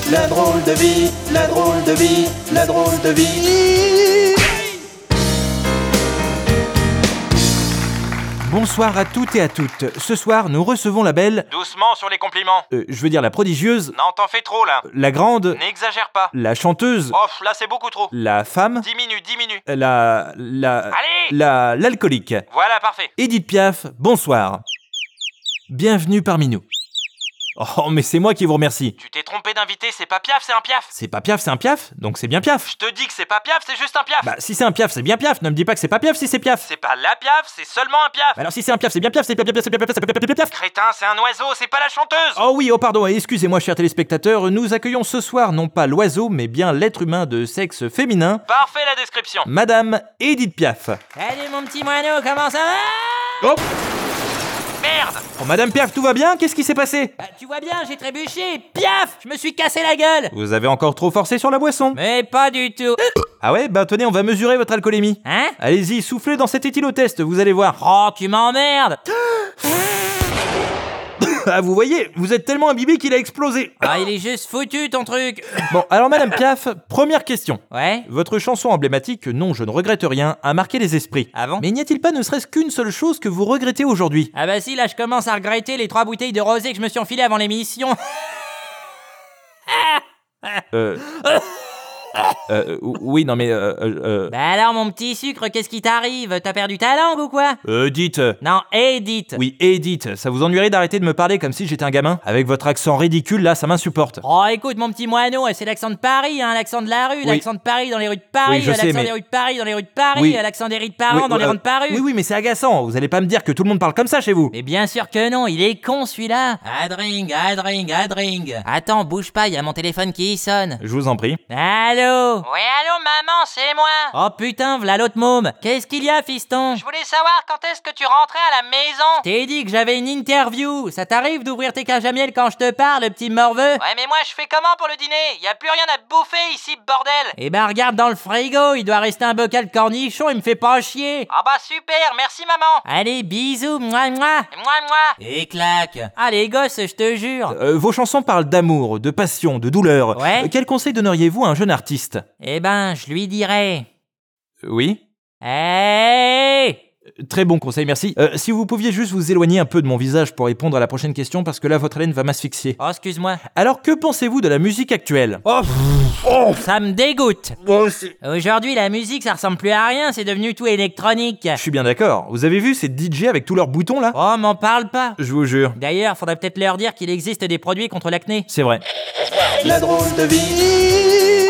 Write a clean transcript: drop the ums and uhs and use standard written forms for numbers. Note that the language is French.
la drôle de vie, la drôle de vie, la drôle de vie. Bonsoir à toutes et à toutes. Ce soir, nous recevons la belle... Doucement sur les compliments. Je veux dire la prodigieuse... Non, t'en fais trop là. La grande... N'exagère pas. La chanteuse... Oh, là c'est beaucoup trop. La femme... Diminue. Allez. Allez. L'alcoolique. Voilà, parfait. Édith Piaf, bonsoir. Bienvenue parmi nous. Oh, mais c'est moi qui vous remercie. Tu t'es trompé d'invité, c'est pas Piaf, c'est un Piaf. C'est pas Piaf, c'est un Piaf, donc c'est bien Piaf. Je te dis que c'est pas Piaf, c'est juste un Piaf. Bah, si c'est un Piaf, c'est bien Piaf. Ne me dis pas que c'est pas Piaf si c'est Piaf. C'est pas la Piaf, c'est seulement un Piaf. Bah alors si c'est un Piaf, c'est bien Piaf, c'est Piaf. Crétin, c'est un oiseau, c'est pas la chanteuse. Oh oui, oh pardon, excusez-moi chers téléspectateurs, nous accueillons ce soir non pas l'oiseau, mais bien l'être humain de sexe féminin, Parfait la description. Madame Édith Piaf. Salut mon petit moineau, comment ça va? Oh, Merde. oh Madame Piaf, tout va bien? Qu'est-ce qui s'est passé? Bah, tu vois bien, j'ai trébuché, piaf, je me suis cassé la gueule. Vous avez encore trop forcé sur la boisson. Mais pas du tout. Ah ouais, bah tenez, on va mesurer votre alcoolémie. Hein? Allez-y, soufflez dans cet éthylotest, vous allez voir. Oh, tu m'emmerdes. Ah vous voyez, vous êtes tellement imbibé qu'il a explosé. Ah, il est juste foutu ton truc. Bon, alors Madame Piaf, première question. Ouais? Votre chanson emblématique, Non, je ne regrette rien, a marqué les esprits. Ah bon? Mais n'y a-t-il pas ne serait-ce qu'une seule chose que vous regrettez aujourd'hui? Ah bah si, là je commence à regretter les 3 bouteilles de rosé que je me suis enfilé avant l'émission. Oui, non mais Bah alors mon petit sucre, qu'est-ce qui t'arrive? T'as perdu ta langue ou quoi? dites... Non, Edith. Oui, Edith, ça vous ennuierait d'arrêter de me parler comme si j'étais un gamin? Avec votre accent ridicule, là, ça m'insupporte. Oh écoute mon petit moineau, c'est l'accent de Paris, hein, l'accent de la rue, Oui. l'accent de Paris dans les rues de Paris, Oui, je sais, l'accent mais- des rues de Paris dans les rues de Paris, Oui. l'accent des rides parents dans les rondes de Paris. Oui, mais c'est agaçant, vous allez pas me dire que tout le monde parle comme ça chez vous. Mais bien sûr que non, il est con celui-là. Adring. Attends, bouge pas, il y a mon téléphone qui sonne. Je vous en prie. Allô? Oui, allô, maman, c'est moi. Oh putain, v'là l'autre môme. Qu'est-ce qu'il y a, fiston? Je voulais savoir quand est-ce que tu rentrais à la maison. T'ai dit que j'avais une interview. Ça t'arrive d'ouvrir tes cages à miel quand je te parle, petit morveux? Ouais, mais moi, je fais comment pour le dîner? Y a plus rien à bouffer ici, bordel. Eh ben regarde dans le frigo, il doit rester un bocal de cornichon, il me fait pas chier. Ah bah super, merci maman. Allez, bisous, mouah mouah. Et moi. Et claque. Ah les gosses, je te jure. Vos chansons parlent d'amour, de passion, de douleur. Ouais. Quel conseil donneriez-vous à un jeune artiste? Eh ben, je lui dirais... Oui? Hey! Très bon conseil, merci. Si vous pouviez juste vous éloigner un peu de mon visage pour répondre à la prochaine question, parce que là, votre haleine va m'asphyxier. Oh, excuse-moi. Alors, que pensez-vous de la musique actuelle? Ça me dégoûte. Moi aussi. Aujourd'hui, la musique, ça ressemble plus à rien, c'est devenu tout électronique. Je suis bien d'accord. Vous avez vu ces DJ avec tous leurs boutons, là? Oh, m'en parle pas. Je vous jure. D'ailleurs, faudrait peut-être leur dire qu'il existe des produits contre l'acné. C'est vrai. La drôle de vie.